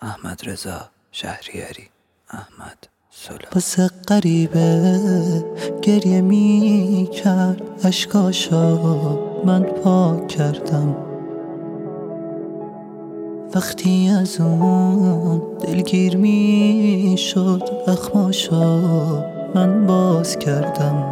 احمد رضا شهریاری. احمد سولا. واسه غریبه گریه می کرد، اشکاشا من پاک کردم. وقتی از اون دلگیر می شد، اخماشا من باز کردم.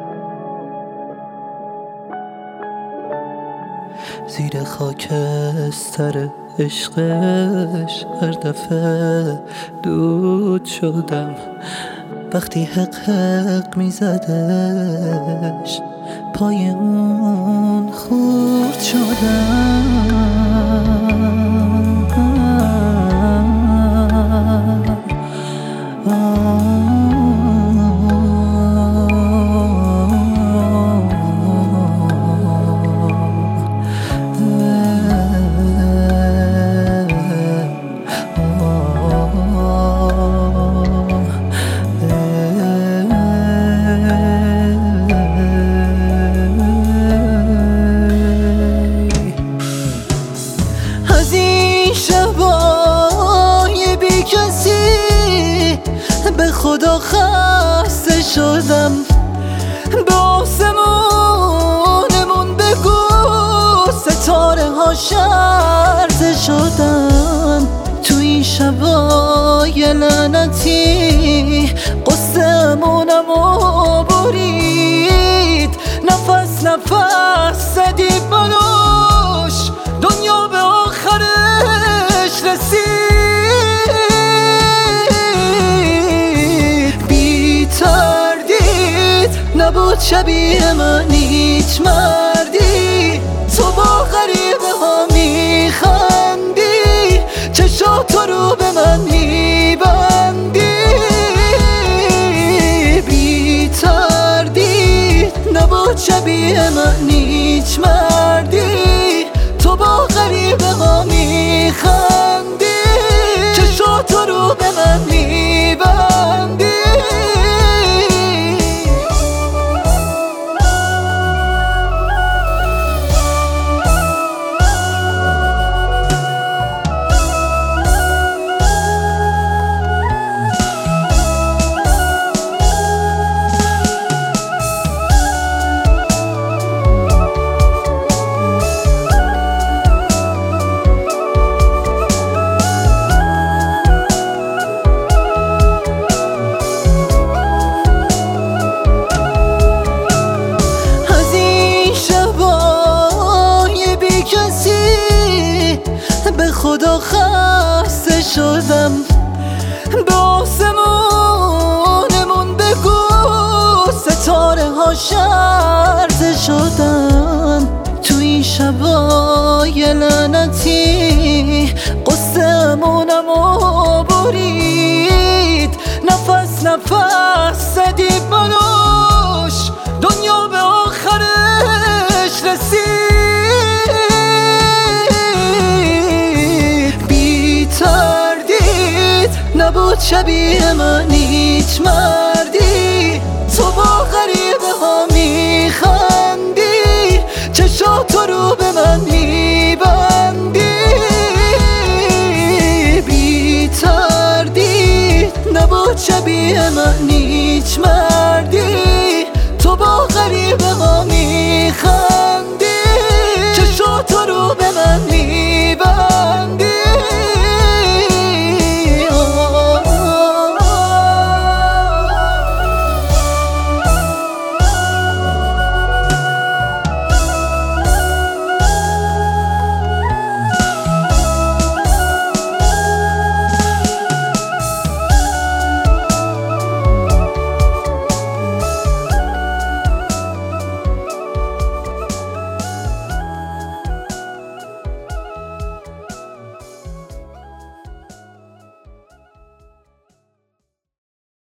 زیر خاکستر عشقش هر دفعه دود شدم. وقتی حق حق می زدش، پای اون خورد شدم. از این شبای بی کسی به خدا خسته شدم. به آسمونمون بگو ستاره ها شرط شدن. تو این شبای لعنتی قصه‌مونمو برید. نفس نفس زدی بلوش، دنیا به آخرش رسید. بی تردید نبود شبیه من هیچ مردی. تو با غریبه ها میخندی، چشاتو رو به من میبندی. بی تردید نبود شبیه من هیچ مردی. تو با غریبه ها میخندی، چشاتو رو به من میبندی. به خدا خسته شدم. به آسمونمون بگو ستاره ها شرط شدن. تو این شبای لعنتی قصه‌مونمو برید. نفس نفس زدی بلوش، دنیا به آخرش رسید. نبود شبیه من هیچ مردی. تو با غریبه ها میخندی، چشاتو رو به من میبندی. بی تردید نبود شبیه من هیچ مردی. تو با غریبه ها میخندی، چشاتو رو به من میبندی.